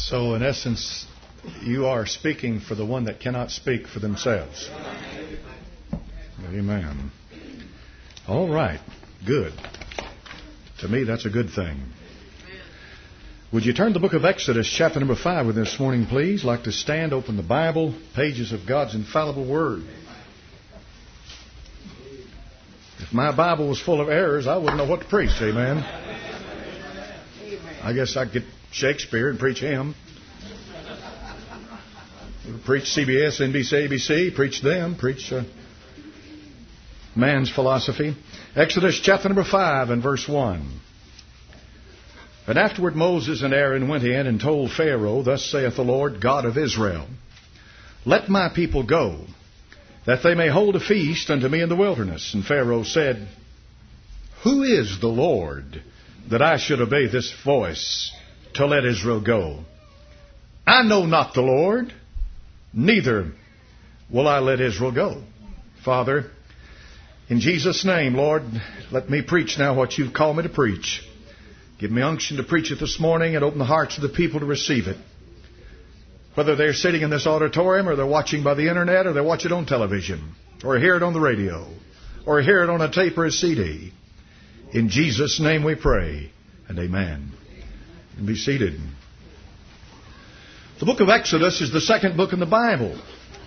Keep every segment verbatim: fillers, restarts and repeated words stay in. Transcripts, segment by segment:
So in essence, you are speaking for the one that cannot speak for themselves. Amen. All right. Good. To me, that's a good thing. Would you turn to the book of Exodus, chapter number five with this morning, please? I'd like to stand, open the Bible, pages of God's infallible Word. If my Bible was full of errors, I wouldn't know what to preach, amen? I guess I'd get Shakespeare and preach him. Preach C B S, N B C, A B C, preach them, preach uh, man's philosophy. Exodus chapter number five and verse one. And afterward Moses and Aaron went in and told Pharaoh, Thus saith the Lord God of Israel, Let my people go, that they may hold a feast unto me in the wilderness. And Pharaoh said, Who is the Lord, that I should obey this voice to let Israel go? I know not the Lord, neither will I let Israel go. Father, in Jesus' name, Lord, let me preach now what you've called me to preach. Give me unction to preach it this morning and open the hearts of the people to receive it. Whether they're sitting in this auditorium or they're watching by the internet or they watch it on television or hear it on the radio or hear it on a tape or a C D. In Jesus' name we pray and amen. And be seated. The book of Exodus is the second book in the Bible.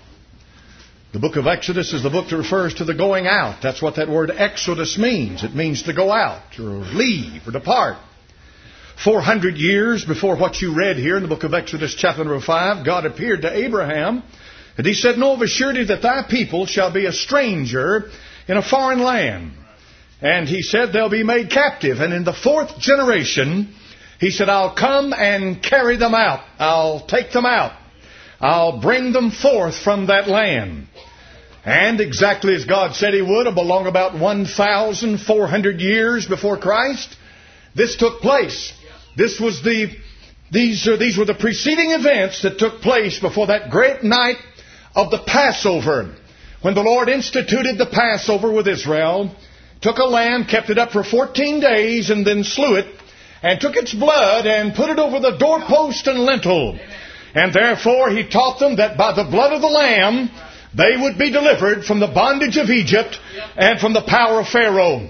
The book of Exodus is the book that refers to the going out. That's what that word Exodus means. It means to go out or leave or depart. Four hundred years before what you read here in the book of Exodus chapter number five, God appeared to Abraham and He said, Know of a surety that thy people shall be a stranger in a foreign land. And He said they'll be made captive. And in the fourth generation, He said, I'll come and carry them out. I'll take them out. I'll bring them forth from that land. And exactly as God said He would, along about one thousand four hundred years before Christ, this took place. This was the, these, uh, these were the preceding events that took place before that great night of the Passover, when the Lord instituted the Passover with Israel, took a lamb, kept it up for fourteen days, and then slew it, and took its blood and put it over the doorpost and lintel. And therefore He taught them that by the blood of the Lamb, they would be delivered from the bondage of Egypt and from the power of Pharaoh.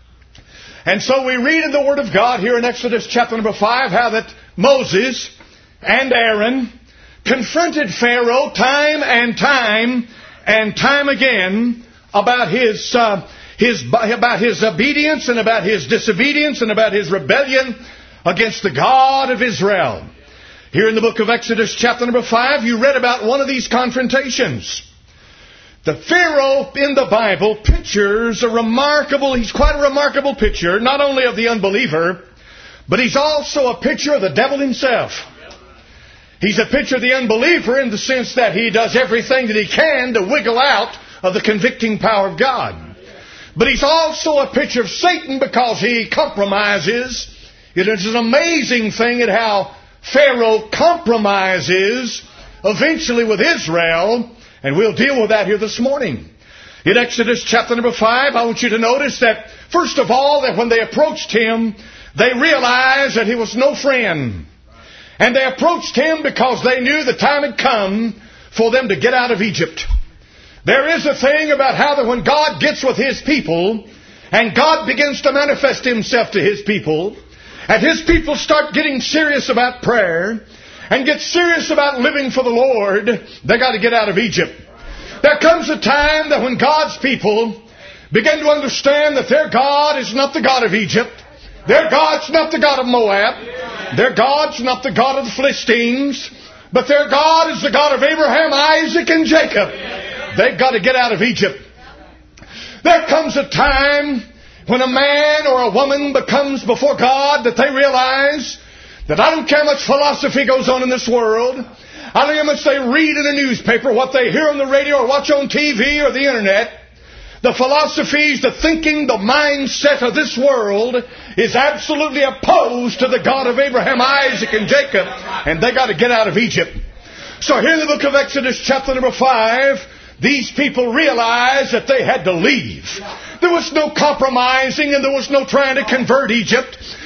And so we read in the Word of God here in Exodus chapter number five how that Moses and Aaron confronted Pharaoh time and time and time again about his uh, his about his obedience and about his disobedience and about his rebellion against the God of Israel. Here in the book of Exodus chapter number five, you read about one of these confrontations. The Pharaoh in the Bible pictures a remarkable, he's quite a remarkable picture, not only of the unbeliever, but he's also a picture of the devil himself. He's a picture of the unbeliever in the sense that he does everything that he can to wiggle out of the convicting power of God. But he's also a picture of Satan because he compromises. It is an amazing thing at how Pharaoh compromises eventually with Israel. And we'll deal with that here this morning. In Exodus chapter number five, I want you to notice that, first of all, that when they approached him, they realized that he was no friend. And they approached him because they knew the time had come for them to get out of Egypt. There is a thing about how that when God gets with His people, and God begins to manifest Himself to His people, and His people start getting serious about prayer, and get serious about living for the Lord, they got to get out of Egypt. There comes a time that when God's people begin to understand that their God is not the God of Egypt, their God's not the God of Moab, their God's not the God of the Philistines, but their God is the God of Abraham, Isaac, and Jacob. They've got to get out of Egypt. There comes a time when a man or a woman becomes before God that they realize that I don't care how much philosophy goes on in this world. I don't care how much they read in the newspaper, what they hear on the radio or watch on T V or the internet. The philosophies, the thinking, the mindset of this world is absolutely opposed to the God of Abraham, Isaac, and Jacob. And they got to get out of Egypt. So here in the book of Exodus chapter number five, these people realized that they had to leave. There was no compromising and there was no trying to convert Egypt.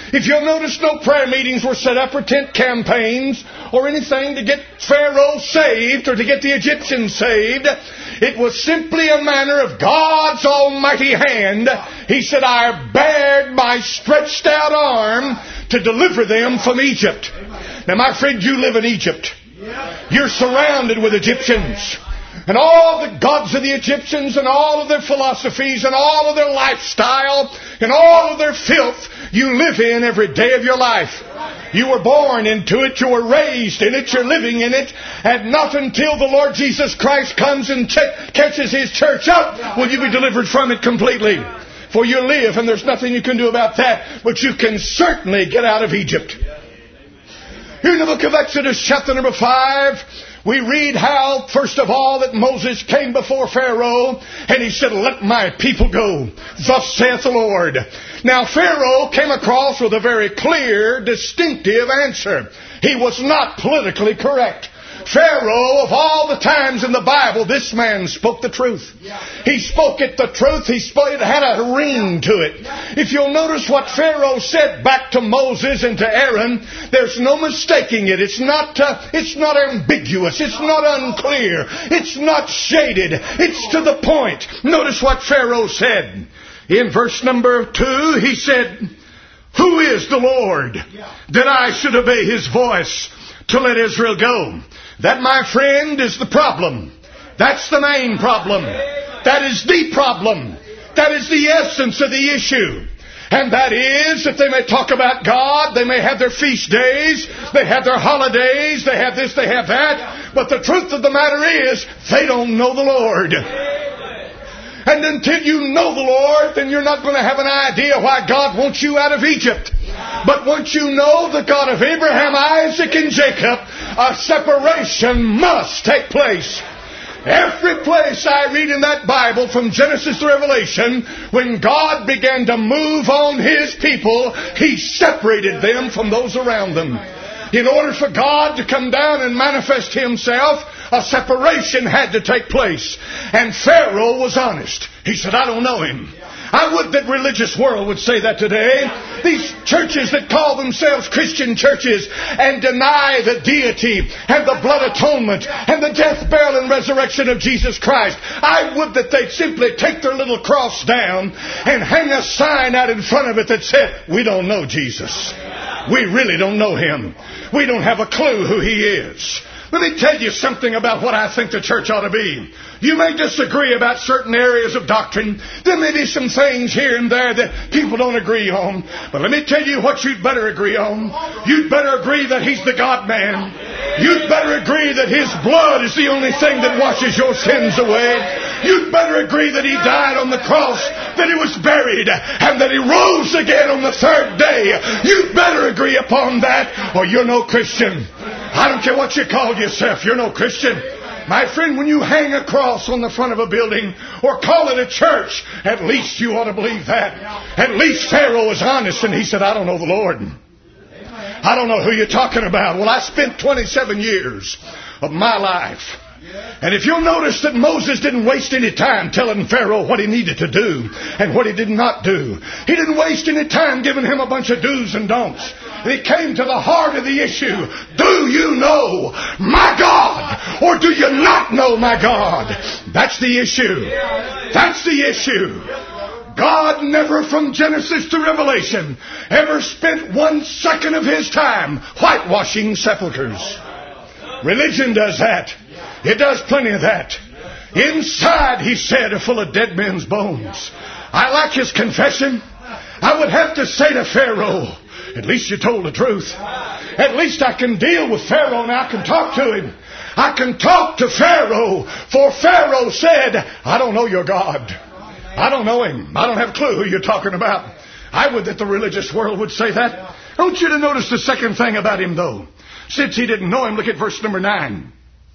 If you'll notice, no prayer meetings were set up or tent campaigns or anything to get Pharaoh saved or to get the Egyptians saved. It was simply a matter of God's almighty hand. He said, I bared my stretched out arm to deliver them from Egypt. Now, my friend, you live in Egypt. You're surrounded with Egyptians. And all the gods of the Egyptians and all of their philosophies and all of their lifestyle and all of their filth you live in every day of your life. You were born into it. You were raised in it. You're living in it. And not until the Lord Jesus Christ comes and ch- catches His church up will you be delivered from it completely. For you live, and there's nothing you can do about that. But you can certainly get out of Egypt. Here in the book of Exodus, chapter number five, we read how, first of all, that Moses came before Pharaoh and he said, let my people go. Thus saith the Lord. Now, Pharaoh came across with a very clear, distinctive answer. He was not politically correct. Pharaoh, of all the times in the Bible, this man spoke the truth. He spoke it the truth. He spoke, it had a ring to it. If you'll notice what Pharaoh said back to Moses and to Aaron, there's no mistaking it. It's not, uh, it's not ambiguous. It's not unclear. It's not shaded. It's to the point. Notice what Pharaoh said. In verse number two, he said, who is the Lord that I should obey His voice to let Israel go? That, my friend, is the problem. That's the main problem. That is the problem. That is the essence of the issue. And that is that they may talk about God, they may have their feast days, they have their holidays, they have this, they have that. But the truth of the matter is, they don't know the Lord. And until you know the Lord, then you're not going to have an idea why God wants you out of Egypt. But once you know the God of Abraham, Isaac, and Jacob, a separation must take place. Every place I read in that Bible, from Genesis to Revelation, when God began to move on His people, He separated them from those around them. In order for God to come down and manifest Himself, a separation had to take place. And Pharaoh was honest. He said, I don't know Him. I would that religious world would say that today. These churches that call themselves Christian churches and deny the deity and the blood atonement and the death, burial, and resurrection of Jesus Christ. I would that they'd simply take their little cross down and hang a sign out in front of it that said, we don't know Jesus. We really don't know Him. We don't have a clue who He is. Let me tell you something about what I think the church ought to be. You may disagree about certain areas of doctrine. There may be some things here and there that people don't agree on. But let me tell you what you'd better agree on. You'd better agree that He's the God-man. You'd better agree that His blood is the only thing that washes your sins away. You'd better agree that He died on the cross, that He was buried, and that He rose again on the third day. You'd better agree upon that, or you're no Christian. I don't care what you call yourself, you're no Christian. My friend, when you hang a cross on the front of a building or call it a church, at least you ought to believe that. At least Pharaoh was honest and he said, I don't know the Lord. I don't know who you're talking about. Well, I spent twenty-seven years of my life. And if you'll notice that Moses didn't waste any time telling Pharaoh what he needed to do and what he did not do. He didn't waste any time giving him a bunch of do's and don'ts. And he came to the heart of the issue. Do you know my God? Or do you not know my God? That's the issue. That's the issue. God never, from Genesis to Revelation, ever spent one second of His time whitewashing sepulchres. Religion does that. It does plenty of that. Inside, he said, are full of dead men's bones. I like his confession. I would have to say to Pharaoh, at least you told the truth. At least I can deal with Pharaoh and I can talk to him. I can talk to Pharaoh, for Pharaoh said, I don't know your God. I don't know Him. I don't have a clue who you're talking about. I would that the religious world would say that. I want you to notice the second thing about him, though. Since he didn't know him, look at verse number nine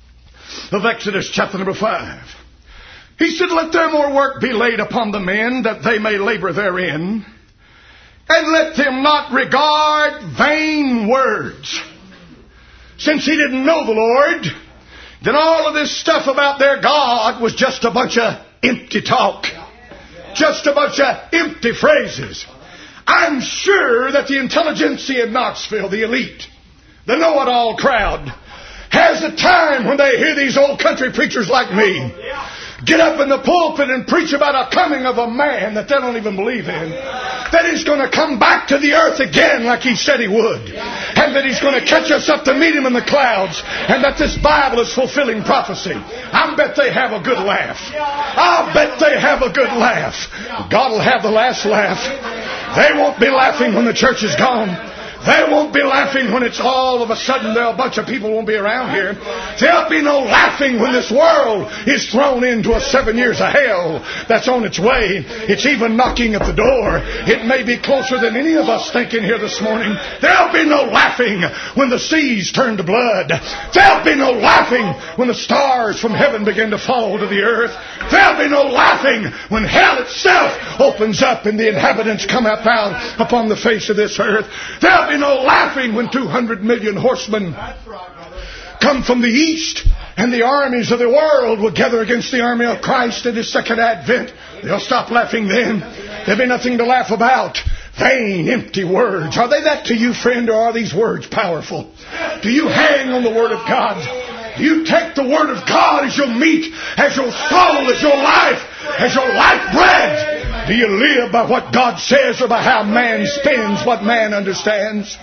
of Exodus chapter number five. He said, let their more work be laid upon the men, that they may labor therein, and let them not regard vain words. Since he didn't know the Lord, then all of this stuff about their God was just a bunch of empty talk. Just a bunch of empty phrases. I'm sure that the intelligentsia in Knoxville, the elite, the know-it-all crowd, has a time when they hear these old country preachers like me get up in the pulpit and preach about a coming of a man that they don't even believe in. That he's going to come back to the earth again like he said he would. And that he's going to catch us up to meet him in the clouds. And that this Bible is fulfilling prophecy. I bet they have a good laugh. I bet they have a good laugh. God will have the last laugh. They won't be laughing when the church is gone. They won't be laughing when it's all of a sudden there a bunch of people won't be around here. There'll be no laughing when this world is thrown into a seven years of hell that's on its way. It's even knocking at the door. It may be closer than any of us think in here this morning. There'll be no laughing when the seas turn to blood. There'll be no laughing when the stars from heaven begin to fall to the earth. There'll be no laughing when hell itself opens up and the inhabitants come up out upon the face of this earth. There'll be no laughing when two hundred million horsemen come from the east and the armies of the world will gather against the army of Christ at His second advent. They'll stop laughing then. There'll be nothing to laugh about. Vain, empty words. Are they that to you, friend, or are these words powerful? Do you hang on the Word of God? Do you take the Word of God as your meat, as your soul, as your life, as your life bread? Do you live by what God says or by how man spins what man understands?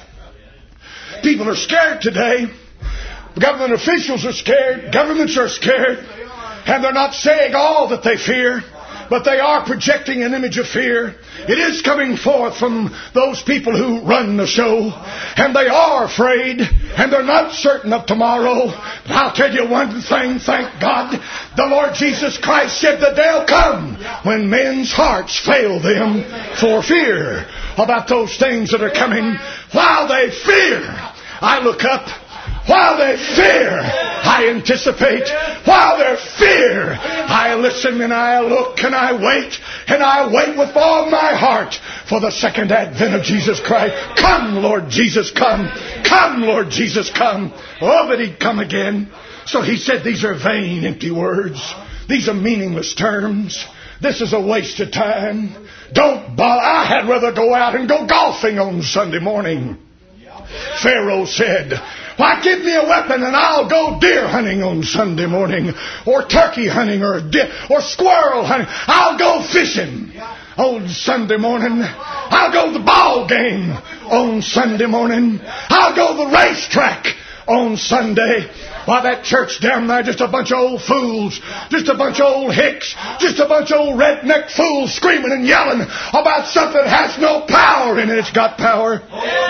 People are scared today. Government officials are scared. Governments are scared. And they're not saying all that they fear, but they are projecting an image of fear. It is coming forth from those people who run the show. And they are afraid. And they're not certain of tomorrow. But I'll tell you one thing, thank God. The Lord Jesus Christ said the day will come when men's hearts fail them for fear about those things that are coming. While they fear, I look up. While they fear, I anticipate. While they fear, I listen and I look and I wait. And I wait with all my heart for the second advent of Jesus Christ. Come, Lord Jesus, come. Come, Lord Jesus, come. Oh, that He'd come again. So He said these are vain, empty words. These are meaningless terms. This is a waste of time. Don't bother. I had rather go out and go golfing on Sunday morning. Pharaoh said, why, give me a weapon and I'll go deer hunting on Sunday morning, or turkey hunting, or deer, or squirrel hunting. I'll go fishing on Sunday morning. I'll go to the ball game on Sunday morning. I'll go to the racetrack on Sunday. Why, that church down there, just a bunch of old fools, just a bunch of old hicks, just a bunch of old redneck fools screaming and yelling about something that has no power in it. It's got power.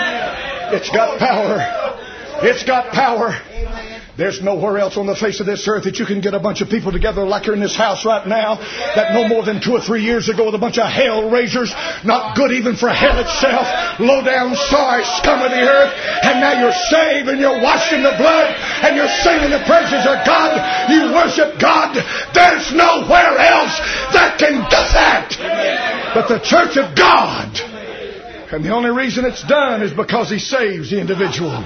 It's got power. It's got power. There's nowhere else on the face of this earth that you can get a bunch of people together like you're in this house right now, that no more than two or three years ago with a bunch of hell raisers, not good even for hell itself, low down, sorry scum of the earth, and now you're saved and you're washed in the blood and you're singing the praises of God. You worship God. There's nowhere else that can do that but the church of God. And the only reason it's done is because He saves the individual.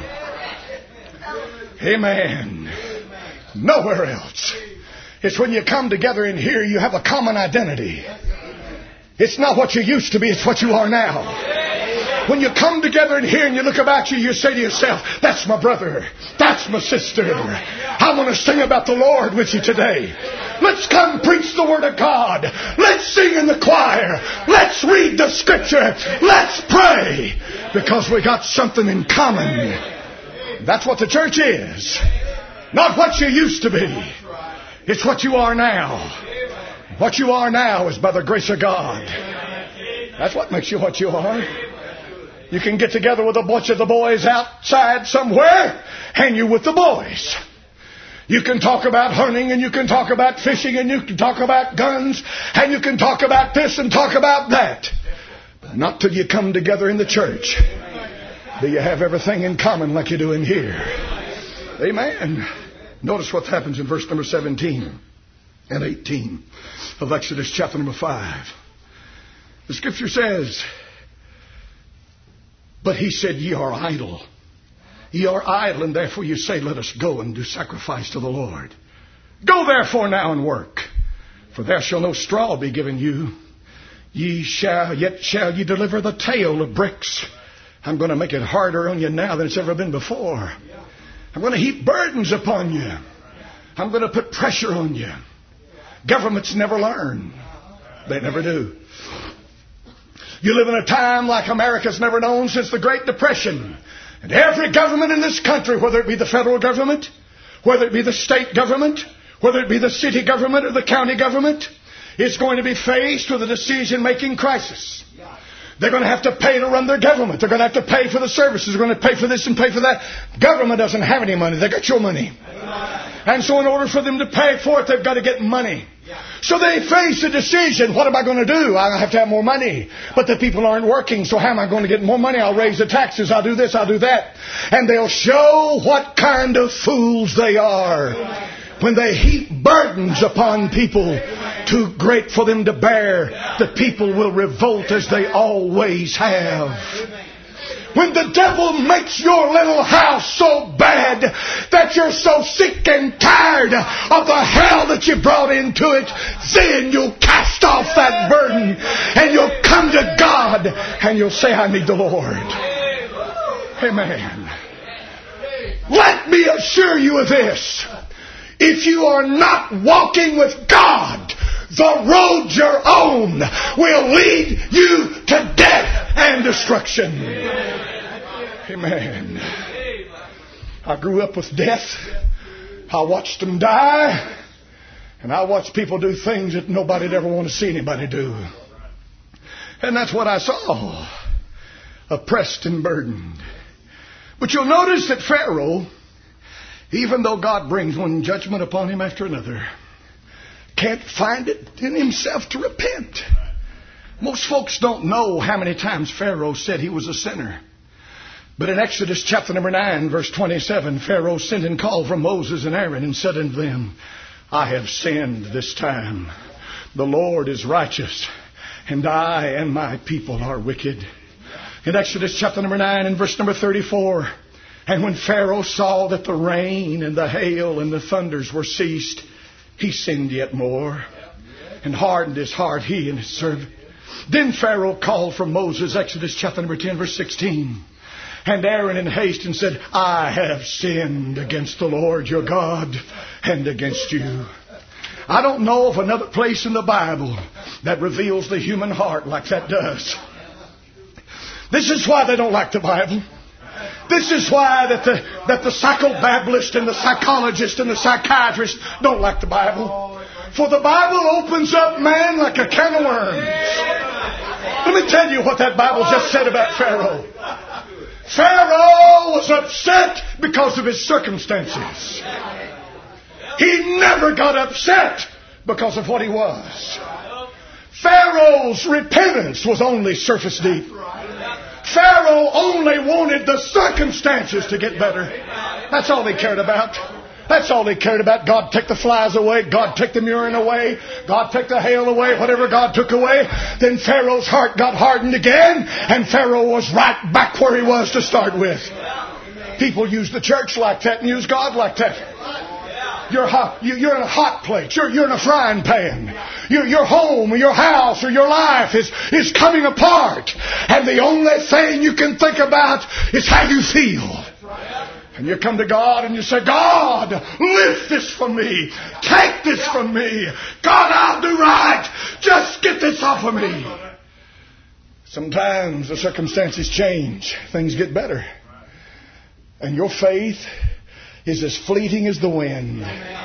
Amen. Nowhere else. It's when you come together in here, you have a common identity. It's not what you used to be, it's what you are now. When you come together in here and you look about you, you say to yourself, that's my brother, that's my sister. I want to sing about the Lord with you today. Let's come preach the Word of God. Let's sing in the choir. Let's read the Scripture. Let's pray. Because we got something in common. That's what the church is. Not what you used to be. It's what you are now. What you are now is by the grace of God. That's what makes you what you are. You can get together with a bunch of the boys outside somewhere, and you're with the boys. You can talk about hunting, and you can talk about fishing, and you can talk about guns, and you can talk about this and talk about that. But not till you come together in the church do you have everything in common like you do in here. Amen. Notice what happens in verse number seventeen and eighteen of Exodus chapter number five. The Scripture says, but he said, ye are idle. Ye are idle, and therefore you say, let us go and do sacrifice to the Lord. Go therefore now and work, for there shall no straw be given you. Ye shall, yet shall ye deliver the tale of bricks. I'm going to make it harder on you now than it's ever been before. I'm going to heap burdens upon you. I'm going to put pressure on you. Governments never learn. They never do. You live in a time like America's never known since the Great Depression. And every government in this country, whether it be the federal government, whether it be the state government, whether it be the city government or the county government, is going to be faced with a decision-making crisis. They're going to have to pay to run their government. They're going to have to pay for the services. They're going to pay for this and pay for that. Government doesn't have any money. They got your money. And so in order for them to pay for it, they've got to get money. So they face a decision. What am I going to do? I have to have more money. But the people aren't working, so how am I going to get more money? I'll raise the taxes. I'll do this. I'll do that. And they'll show what kind of fools they are when they heap burdens upon people too great for them to bear. The people will revolt as they always have. When the devil makes your little house so bad that you're so sick and tired of the hell that you brought into it, then you'll cast off that burden and you'll come to God and you'll say, I need the Lord. Amen. Let me assure you of this. If you are not walking with God, the road you're on will lead you to death and destruction. Amen. I grew up with death. I watched them die. And I watched people do things that nobody'd ever want to see anybody do. And that's what I saw. Oppressed and burdened. But you'll notice that Pharaoh, even though God brings one judgment upon him after another, can't find it in himself to repent. Most folks don't know how many times Pharaoh said he was a sinner. But in Exodus chapter number nine, verse twenty-seven, Pharaoh sent and called for Moses and Aaron and said unto them, I have sinned this time. The Lord is righteous, and I and my people are wicked. In Exodus chapter number nine and verse number thirty-four, and when Pharaoh saw that the rain and the hail and the thunders were ceased, he sinned yet more, and hardened his heart, he and his servant. Then Pharaoh called for Moses, Exodus chapter number ten, verse sixteen, and Aaron in haste, and said, I have sinned against the Lord your God and against you. I don't know of another place in the Bible that reveals the human heart like that does. This is why they don't like the Bible. This is why that the, that the psychobabbalists and the psychologists and the psychiatrists don't like the Bible. For the Bible opens up man like a can of worms. Let me tell you what that Bible just said about Pharaoh. Pharaoh was upset because of his circumstances. He never got upset because of what he was. Pharaoh's repentance was only surface deep. Pharaoh only wanted the circumstances to get better. That's all he cared about. That's all he cared about. God take the flies away. God take the urine away. God take the hail away. Whatever God took away. Then Pharaoh's heart got hardened again. And Pharaoh was right back where he was to start with. People use the church like that and use God like that. You're, hot, you're in a hot plate. You're, you're in a frying pan. Your, your home or your house or your life is, is coming apart. And the only thing you can think about is how you feel. And you come to God and you say, God, lift this from me. Take this from me. God, I'll do right. Just get this off of me. Sometimes the circumstances change. Things get better. And your faith is as fleeting as the wind.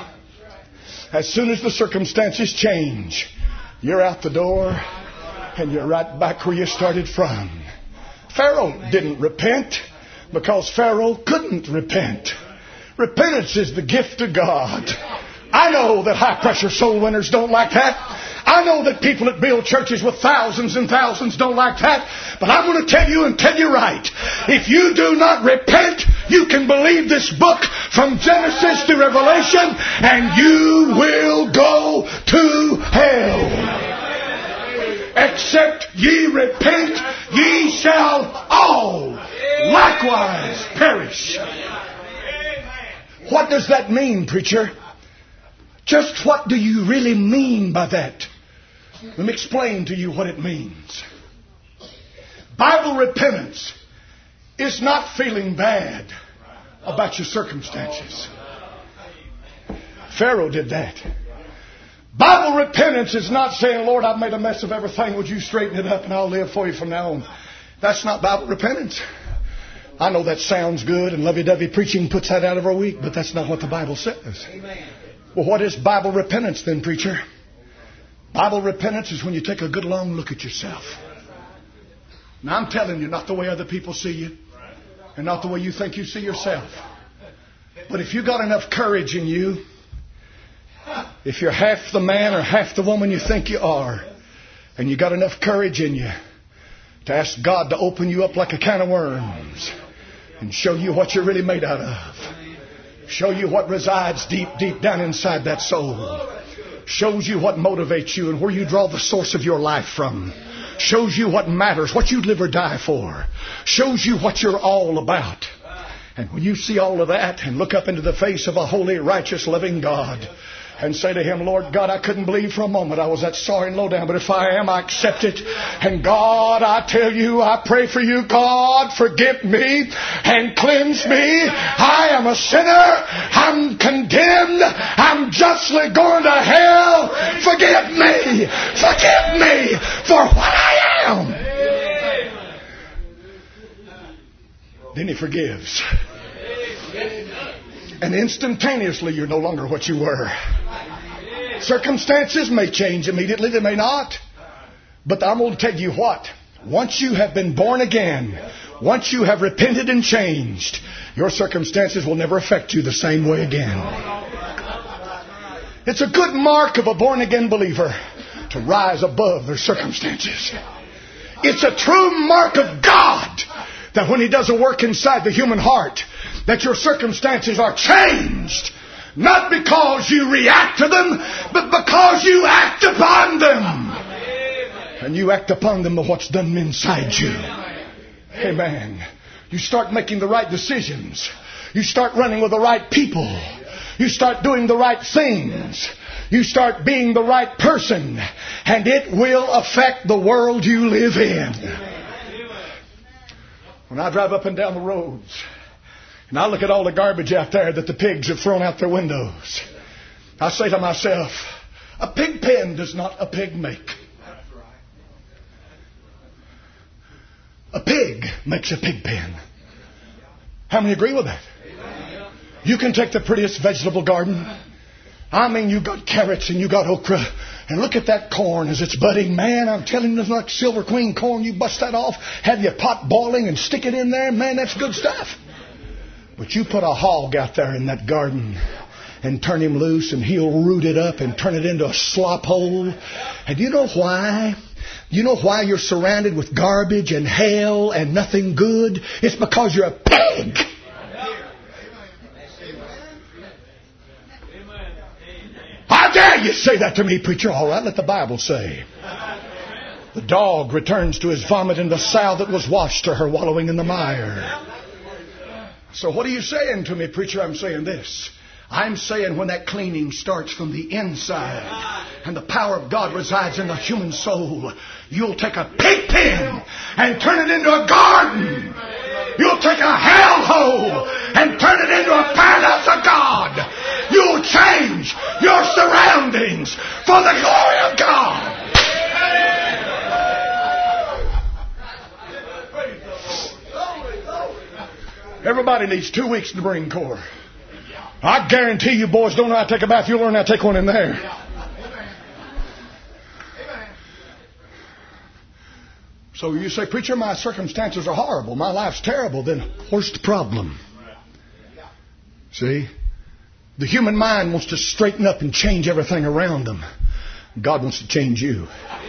As soon as the circumstances change, you're out the door and you're right back where you started from. Pharaoh didn't repent because Pharaoh couldn't repent. Repentance is the gift of God. I know that high-pressure soul winners don't like that. I know that people that build churches with thousands and thousands don't like that. But I'm going to tell you and tell you right. If you do not repent, you can believe this book from Genesis to Revelation and you will go to hell. Except ye repent, ye shall all likewise perish. What does that mean, preacher? Just what do you really mean by that? Let me explain to you what it means. Bible repentance is not feeling bad about your circumstances. Pharaoh did that. Bible repentance is not saying, Lord, I've made a mess of everything. Would you straighten it up and I'll live for you from now on? That's not Bible repentance. I know that sounds good and lovey-dovey preaching puts that out of our week, but that's not what the Bible says. Well, what is Bible repentance then, preacher? Bible repentance is when you take a good long look at yourself. Now, I'm telling you, not the way other people see you and not the way you think you see yourself. But if you got enough courage in you, if you're half the man or half the woman you think you are, and you got enough courage in you to ask God to open you up like a can of worms and show you what you're really made out of, show you what resides deep, deep down inside that soul, shows you what motivates you and where you draw the source of your life from, shows you what matters, what you'd live or die for, shows you what you're all about. And when you see all of that and look up into the face of a holy, righteous, loving God and say to Him, Lord God, I couldn't believe for a moment I was that sorry and low down, but if I am, I accept it. And God, I tell you, I pray for you, God, forgive me and cleanse me. I am a sinner. I'm condemned. I'm justly going to hell. Forgive me. Forgive me for what I am. Then He forgives. And instantaneously you're no longer what you were. Circumstances may change immediately, they may not. But I'm going to tell you what. Once you have been born again, once you have repented and changed, your circumstances will never affect you the same way again. It's a good mark of a born again believer to rise above their circumstances. It's a true mark of God that when He does a work inside the human heart, that your circumstances are changed. Not because you react to them, but because you act upon them. And you act upon them by what's done inside you. Amen. You start making the right decisions. You start running with the right people. You start doing the right things. You start being the right person. And it will affect the world you live in. When I drive up and down the roads, and I look at all the garbage out there that the pigs have thrown out their windows, I say to myself, a pig pen does not a pig make. A pig makes a pig pen. How many agree with that? You can take the prettiest vegetable garden. I mean, you got carrots and you got okra. And look at that corn as it's budding. Man, I'm telling you, it's like Silver Queen corn. You bust that off, have your pot boiling and stick it in there. Man, that's good stuff. But you put a hog out there in that garden and turn him loose and he'll root it up and turn it into a slop hole. And you know why? You know why you're surrounded with garbage and hell and nothing good? It's because you're a pig. How dare you say that to me, preacher? All right, let the Bible say. The dog returns to his vomit and the sow that was washed to her wallowing in the mire. So what are you saying to me, preacher? I'm saying this. I'm saying when that cleaning starts from the inside and the power of God resides in the human soul, you'll take a pig pen and turn it into a garden. You'll take a hellhole and turn it into a paradise of God. You'll change your surroundings for the glory of God. Everybody needs two weeks in the Marine Corps. I guarantee you boys don't know how to take a bath. You'll learn how to take one in there. So you say, preacher, my circumstances are horrible. My life's terrible. Then where's the problem? See? The human mind wants to straighten up and change everything around them. God wants to change you.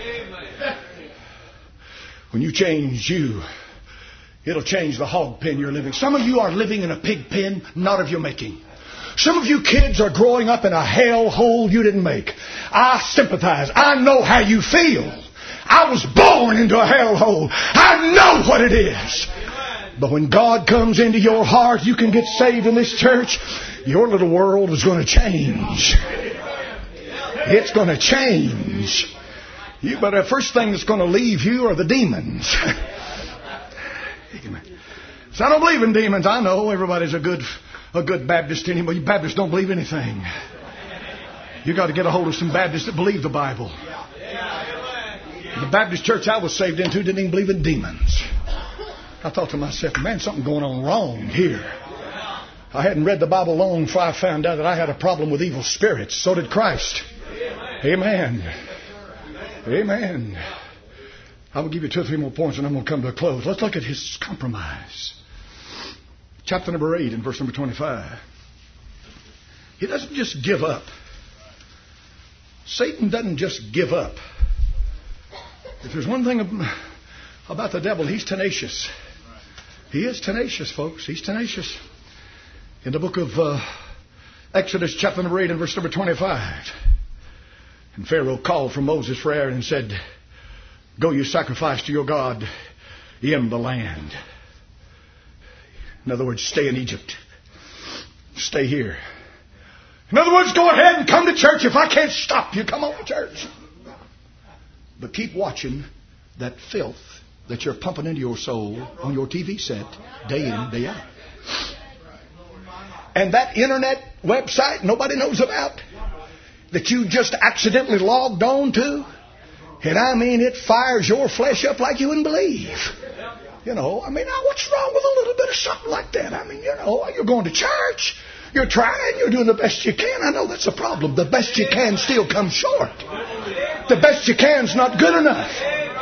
When you change you, it'll change the hog pen you're living. Some of you are living in a pig pen, not of your making. Some of you kids are growing up in a hell hole you didn't make. I sympathize. I know how you feel. I was born into a hell hole. I know what it is. But when God comes into your heart, you can get saved in this church. Your little world is going to change. It's going to change. You better, first thing that's going to leave you are the demons. Amen. So I don't believe in demons. I know everybody's a good a good Baptist anymore. You Baptists don't believe anything. You got to get a hold of some Baptists that believe the Bible. The Baptist church I was saved into didn't even believe in demons. I thought to myself, man, something going on wrong here. I hadn't read the Bible long before I found out that I had a problem with evil spirits. So did Christ. Amen. Amen. I will give you two or three more points and I'm going to come to a close. Let's look at his compromise. Chapter number eight and verse number twenty-five. He doesn't just give up. Satan doesn't just give up. If there's one thing about the devil, he's tenacious. He is tenacious, folks. He's tenacious. In the book of uh, Exodus, chapter number eight and verse number twenty-five. And Pharaoh called for Moses for Aaron and said, go you sacrifice to your God in the land. In other words, stay in Egypt. Stay here. In other words, go ahead and come to church. If I can't stop you, come on to church. But keep watching that filth that you're pumping into your soul on your T V set day in, day out. And that internet website nobody knows about that you just accidentally logged on to. And I mean, it fires your flesh up like you wouldn't believe. You know, I mean, now what's wrong with a little bit of something like that? I mean, you know, you're going to church. You're trying. You're doing the best you can. I know that's a problem. The best you can still comes short. The best you can's not good enough.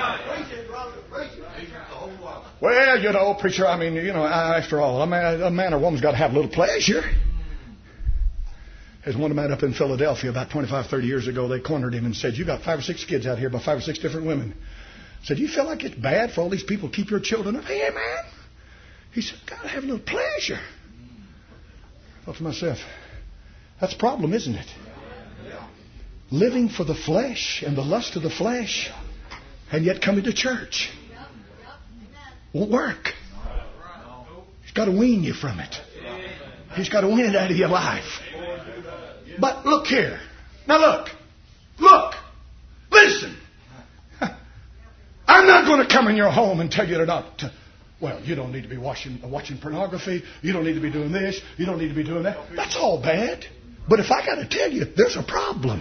Well, you know, preacher, I mean, you know, after all, a man, a man or woman's got to have a little pleasure. There's one man up in Philadelphia about twenty-five, thirty years ago. They cornered him and said, you got five or six kids out here by five or six different women. Said, do you feel like it's bad for all these people to keep your children up? Hey, man. He said, got to have a little pleasure. I thought to myself, that's a problem, isn't it? Living for the flesh and the lust of the flesh and yet coming to church won't work. He's got to wean you from it. He's got to wean it out of your life. But look here. Now look. Look. Listen. I'm not going to come in your home and tell you to not to, well, you don't need to be watching, watching pornography. You don't need to be doing this. You don't need to be doing that. That's all bad. But if I got to tell you, there's a problem.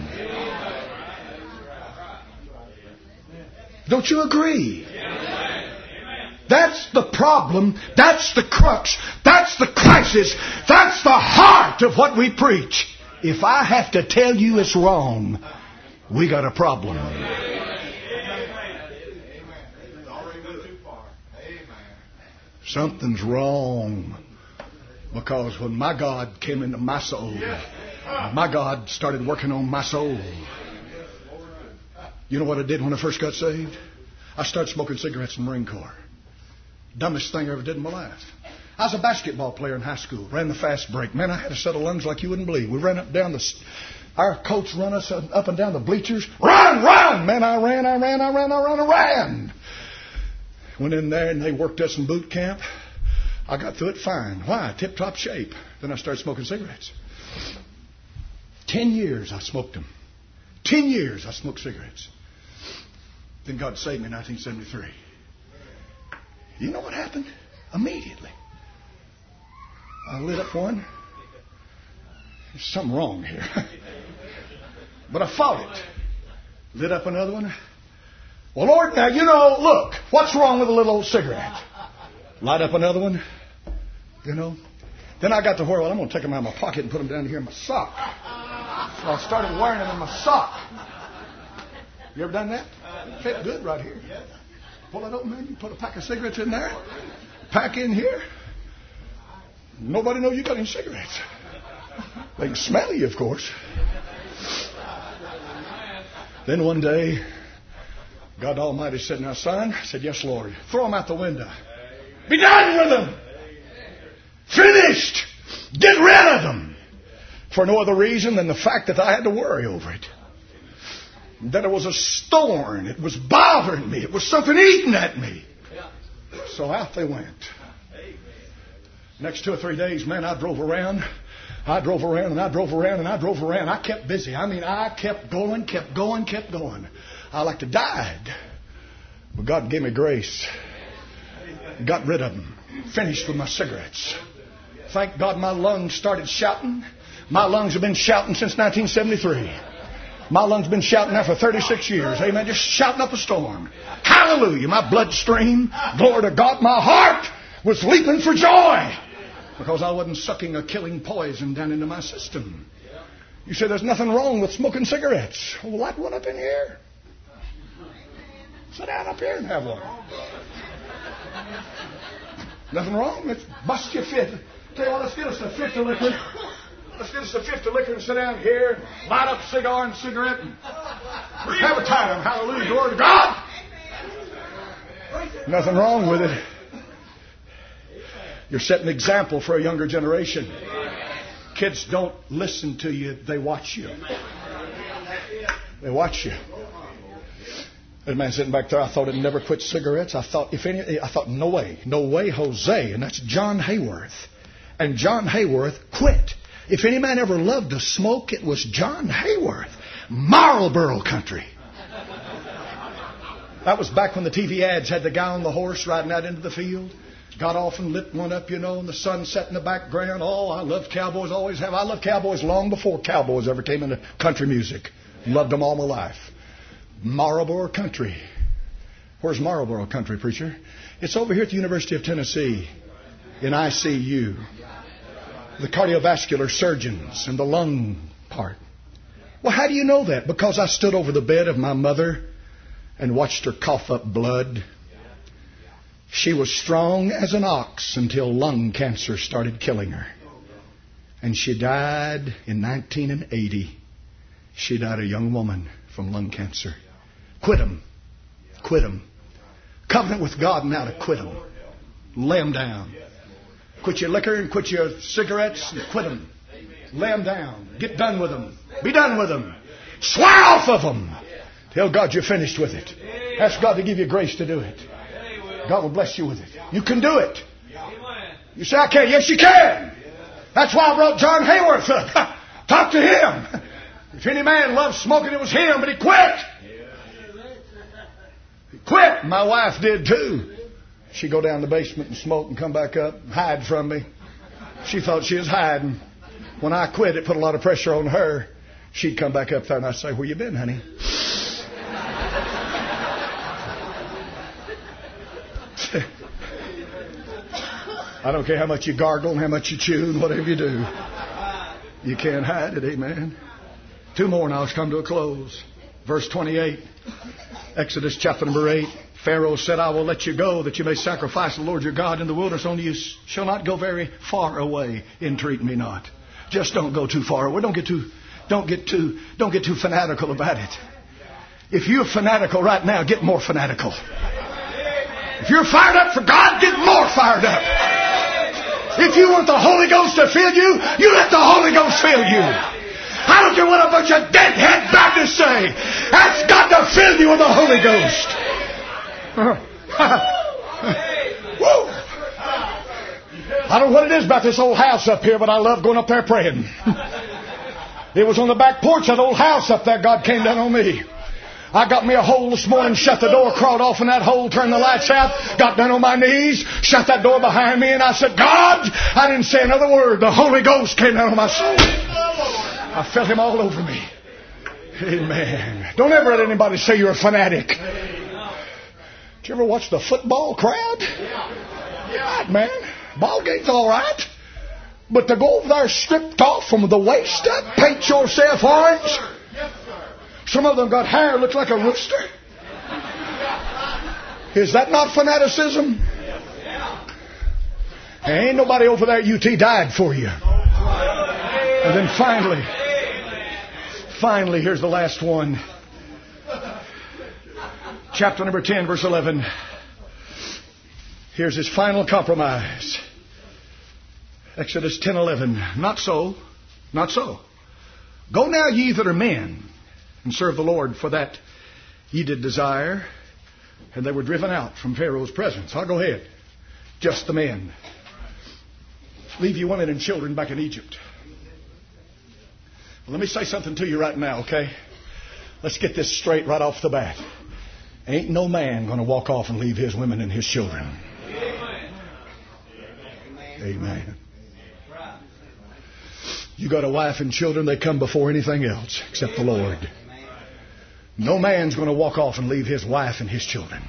Don't you agree? That's the problem. That's the crux. That's the crisis. That's the heart of what we preach. If I have to tell you it's wrong, we got a problem. Something's wrong. Because when my God came into my soul, my God started working on my soul. You know what I did when I first got saved? I started smoking cigarettes in the Marine Corps. Dumbest thing I ever did in my life. I was a basketball player in high school. Ran the fast break. Man, I had a set of lungs like you wouldn't believe. We ran up down the... Our coach run us up and down the bleachers. Run, run! Man, I ran, I ran, I ran, I ran, I ran. Went in there and they worked us in boot camp. I got through it fine. Why? Tip-top shape. Then I started smoking cigarettes. Ten years I smoked them. Ten years I smoked cigarettes. Then God saved me in nineteen seventy-three. You know what happened? Immediately. I lit up one. There's something wrong here. But I fought it. Lit up another one. Well, Lord, now, you know, look, what's wrong with a little old cigarette? Light up another one. You know. Then I got to where, well, I'm going to take them out of my pocket and put them down here in my sock. So I started wearing them in my sock. You ever done that? It fit good right here. Pull it open, man. You put a pack of cigarettes in there. Pack in here. Nobody knows you got any cigarettes. They can smell you, of course. Then one day, God Almighty said, now, son, I said, yes, Lord. Throw them out the window. Be done with them. Finished. Get rid of them. For no other reason than the fact that I had to worry over it. That it was a thorn. It was bothering me. It was something eating at me. So out they went. Next two or three days, man, I drove around. I drove around and I drove around and I drove around. I kept busy. I mean, I kept going, kept going, kept going. I like to died. But God gave me grace. Got rid of them. Finished with my cigarettes. Thank God my lungs started shouting. My lungs have been shouting since nineteen seventy-three. My lungs have been shouting now for thirty-six years. Amen. Just shouting up a storm. Hallelujah. My bloodstream, glory to God, my heart was leaping for joy. Because I wasn't sucking a killing poison down into my system. You say there's nothing wrong with smoking cigarettes. Well, light one up in here. Sit down up here and have one. Nothing wrong. Let's bust your fifth. Tell you what, let's get us a fifth of liquor. Let's get us a fifth of liquor and sit down here, light up a cigar and a cigarette, and have a time. Hallelujah. Glory to God. Nothing wrong with it. You're setting an example for a younger generation. Kids don't listen to you. They watch you. They watch you. There's a man sitting back there. I thought he'd never quit cigarettes. I thought, if any, I thought, no way. No way, Jose. And that's John Hayworth. And John Hayworth quit. If any man ever loved to smoke, it was John Hayworth. Marlboro country. That was back when the T V ads had the guy on the horse riding out into the field. Got off and lit one up, you know, and the sun set in the background. Oh, I love cowboys, always have. I loved cowboys long before cowboys ever came into country music. Loved them all my life. Marlboro country. Where's Marlboro country, preacher? It's over here at the University of Tennessee in I C U. The cardiovascular surgeons and the lung part. Well, how do you know that? Because I stood over the bed of my mother and watched her cough up blood. She was strong as an ox until lung cancer started killing her. And she died in nineteen eighty. She died a young woman from lung cancer. Quit them. Quit them. Covenant with God now to quit them. Lay them down. Quit your liquor and quit your cigarettes and quit them. Lay them down. Get done with them. Be done with them. Swear off of them. Tell God you're finished with it. Ask God to give you grace to do it. God will bless you with it. You can do it. You say, I can't. Yes, you can. That's why I brought John Hayworth up. Talk to him. If any man loved smoking, it was him, but he quit. He quit. My wife did too. She'd go down the basement and smoke and come back up and hide from me. She thought she was hiding. When I quit, it put a lot of pressure on her. She'd come back up there and I'd say, where you been, honey? I don't care how much you gargle and how much you chew and whatever you do. You can't hide it, amen. Two more and I'll come to a close. Verse twenty-eight, Exodus chapter number eight. Pharaoh said, I will let you go that you may sacrifice the Lord your God in the wilderness. Only you shall not go very far away. Entreat me not. Just don't go too far away. Don't get too, don't get too, don't get too fanatical about it. If you're fanatical right now, get more fanatical. If you're fired up for God, get more fired up. If you want the Holy Ghost to fill you, you let the Holy Ghost fill you. I don't care what a bunch of deadhead Baptists say. That's got to fill you with the Holy Ghost. Woo. I don't know what it is about this old house up here, but I love going up there praying. It was on the back porch, that old house up there, God came down on me. I got me a hole this morning, shut the door, crawled off in that hole, turned the lights out, got down on my knees, shut that door behind me, and I said, God, I didn't say another word. The Holy Ghost came down on my soul. I felt Him all over me. Amen. Don't ever let anybody say you're a fanatic. Did you ever watch the football crowd? Yeah, man. Ball game's all right. But to go over there stripped off from the waist up, paint yourself orange. Some of them got hair that looks like a rooster. Is that not fanaticism? Ain't nobody over there at U T died for you. And then finally, finally, here's the last one. Chapter number ten, verse eleven. Here's his final compromise. Exodus ten eleven. Not so. Not so. Go now, ye that are men, and serve the Lord, for that ye did desire. And they were driven out from Pharaoh's presence. I'll go ahead. Just the men. Leave you women and children back in Egypt. Well, let me say something to you right now, okay? Let's get this straight right off the bat. Ain't no man going to walk off and leave his women and his children. Amen. Amen. You got a wife and children, they come before anything else except the Lord. No man's going to walk off and leave his wife and his children.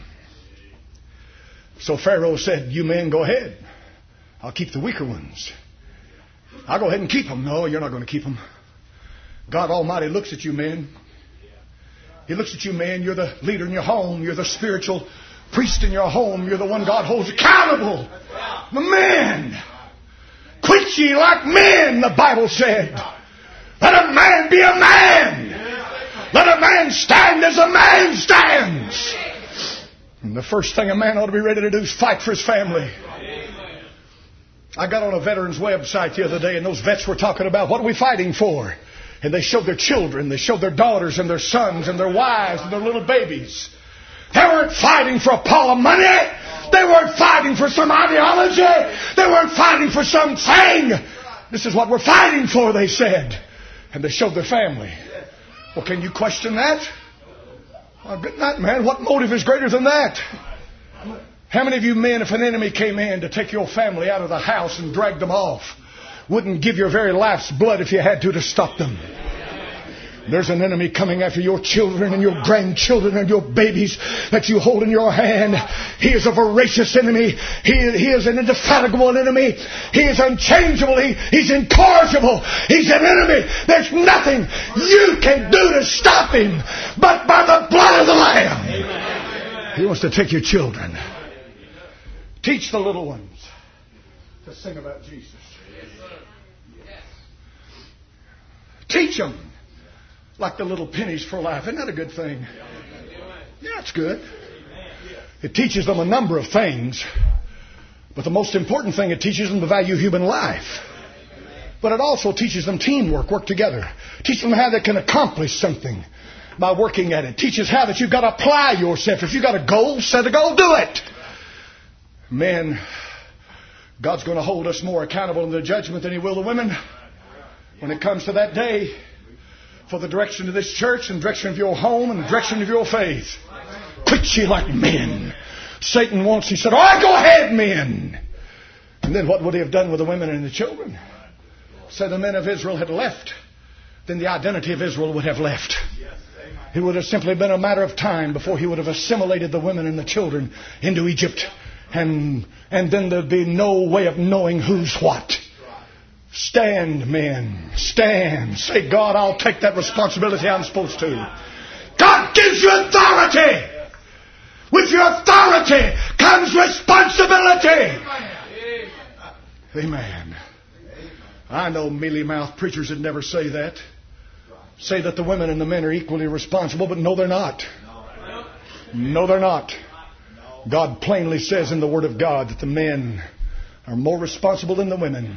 So Pharaoh said, you men go ahead. I'll keep the weaker ones. I'll go ahead and keep them. No, you're not going to keep them. God Almighty looks at you men. He looks at you men. You're the leader in your home. You're the spiritual priest in your home. You're the one God holds accountable. The men. Quit ye like men, the Bible said. Let a man be a man. Let a man stand as a man stands. And the first thing a man ought to be ready to do is fight for his family. I got on a veterans website the other day, and those vets were talking about what are we fighting for? And they showed their children, they showed their daughters and their sons and their wives and their little babies. They weren't fighting for a pile of money. They weren't fighting for some ideology. They weren't fighting for something. This is what we're fighting for, they said. And they showed their family. Well, can you question that? Well, good night, man. What motive is greater than that? How many of you men, if an enemy came in to take your family out of the house and drag them off, wouldn't give your very life's blood if you had to to stop them? There's an enemy coming after your children and your grandchildren and your babies that you hold in your hand. He is a voracious enemy. He, he is an indefatigable enemy. He is unchangeable. He, he's incorrigible. He's an enemy. There's nothing you can do to stop him but by the blood of the Lamb. He wants to take your children. Teach the little ones to sing about Jesus. Teach them. Like the little pennies for life. Isn't that a good thing? Yeah, it's good. It teaches them a number of things. But the most important thing, it teaches them the value of human life. But it also teaches them teamwork, work together. Teaches them how they can accomplish something by working at it. Teaches how that you've got to apply yourself. If you've got a goal, set a goal, do it. Men, God's going to hold us more accountable in the judgment than He will the women. When it comes to that day, for the direction of this church and direction of your home and the direction of your faith. Quit ye like men. Satan wants, he said, all right, go ahead, men. And then what would he have done with the women and the children? So the men of Israel had left. Then the identity of Israel would have left. It would have simply been a matter of time before he would have assimilated the women and the children into Egypt. And, and then there'd be no way of knowing who's what. Stand, men. Stand. Say, God, I'll take that responsibility I'm supposed to. God gives you authority. With your authority comes responsibility. Amen. I know mealy-mouthed preachers that never say that. Say that the women and the men are equally responsible, but no, they're not. No, they're not. God plainly says in the Word of God that the men are more responsible than the women.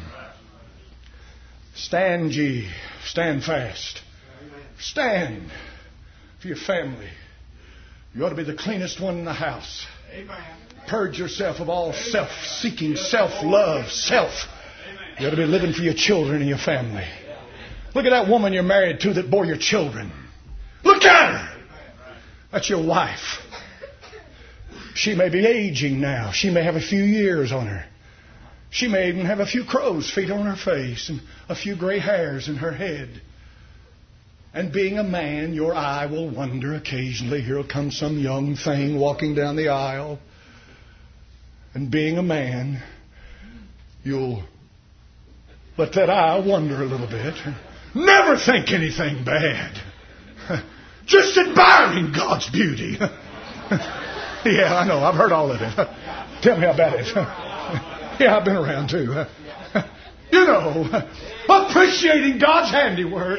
Stand ye, stand fast. Stand for your family. You ought to be the cleanest one in the house. Purge yourself of all self-seeking, self-love, self. You ought to be living for your children and your family. Look at that woman you're married to that bore your children. Look at her. That's your wife. She may be aging now. She may have a few years on her. She may even have a few crow's feet on her face and a few gray hairs in her head. And being a man, your eye will wander occasionally. Here will come some young thing walking down the aisle. And being a man, you'll let that eye wander a little bit. Never think anything bad. Just admiring God's beauty. Yeah, I know. I've heard all of it. Tell me about it. Yeah, I've been around too. You know, appreciating God's handiwork.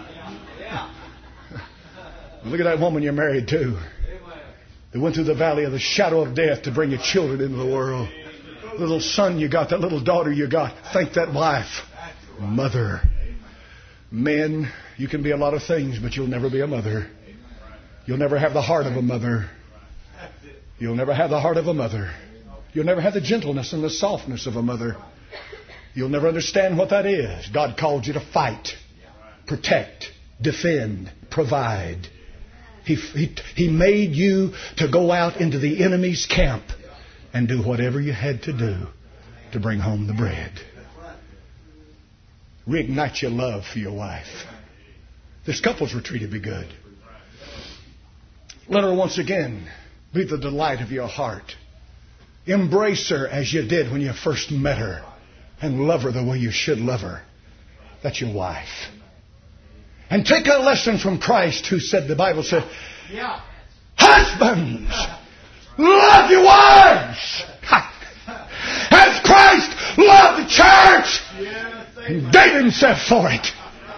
Look at that woman you're married to. They went through the valley of the shadow of death to bring your children into the world. Little son you got, that little daughter you got. Thank that wife. Mother. Men, you can be a lot of things, but you'll never be a mother. You'll never have the heart of a mother. You'll never have the heart of a mother. You'll never have the gentleness and the softness of a mother. You'll never understand what that is. God called you to fight, protect, defend, provide. He, he, he made you to go out into the enemy's camp and do whatever you had to do to bring home the bread. Reignite your love for your wife. This couple's retreat would be good. Let her once again be the delight of your heart. Embrace her as you did when you first met her, and love her the way you should love her. That's your wife. And take a lesson from Christ, who said, the Bible said, yeah. Husbands, love your wives as Christ loved the church and gave himself for it.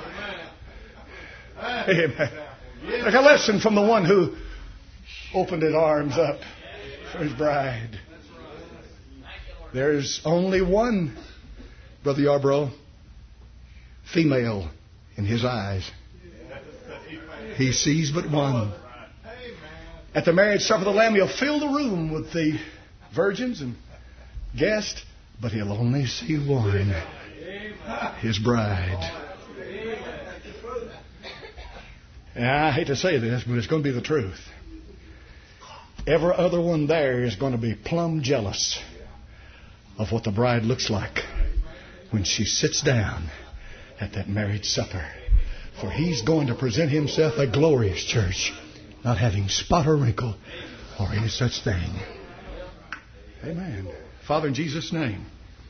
Amen. Take a lesson from the one who opened his arms up for his bride. There's only one, Brother Yarbrough, female in his eyes. He sees but one. At the marriage supper of the Lamb, he'll fill the room with the virgins and guests, but he'll only see one, his bride. And I hate to say this, but it's going to be the truth. Every other one there is going to be plumb jealous of what the bride looks like when she sits down at that marriage supper. For he's going to present himself a glorious church, not having spot or wrinkle or any such thing. Amen. Father, in Jesus' name,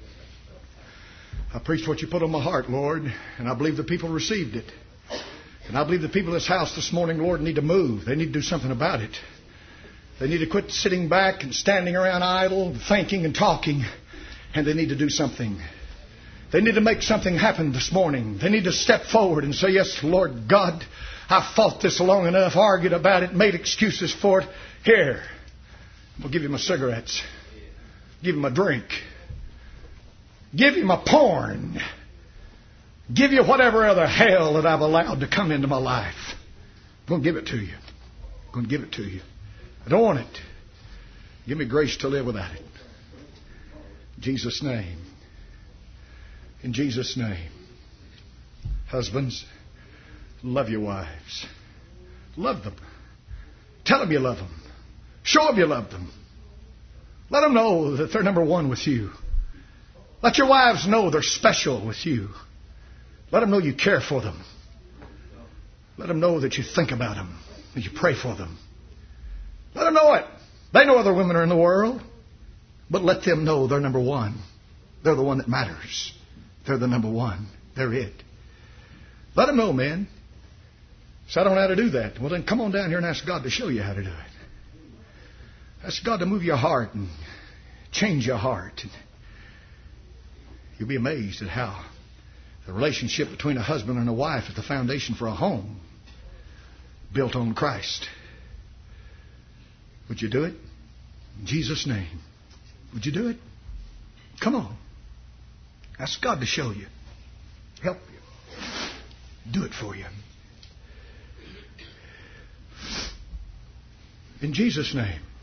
I preached what you put on my heart, Lord, and I believe the people received it. And I believe the people in this house this morning, Lord, need to move. They need to do something about it. They need to quit sitting back and standing around idle, thinking and talking, and they need to do something. They need to make something happen this morning. They need to step forward and say, yes, Lord God, I fought this long enough, argued about it, made excuses for it. Here, I'll give you my cigarettes. Give you my drink. Give you my porn. Give you whatever other hell that I've allowed to come into my life. I'm going to give it to you. I'm going to give it to you. I don't want it. Give me grace to live without it. In Jesus' name. In Jesus' name. Husbands, love your wives. Love them. Tell them you love them. Show them you love them. Let them know that they're number one with you. Let your wives know they're special with you. Let them know you care for them. Let them know that you think about them, that you pray for them. Let them know it. They know other women are in the world, but let them know they're number one. They're the one that matters. They're the number one. They're it. Let them know, man. So I don't know how to do that. Well, then come on down here and ask God to show you how to do it. Ask God to move your heart and change your heart. You'll be amazed at how the relationship between a husband and a wife is the foundation for a home built on Christ. Would you do it? In Jesus' name. Would you do it? Come on. Ask God to show you. Help you. Do it for you. In Jesus' name.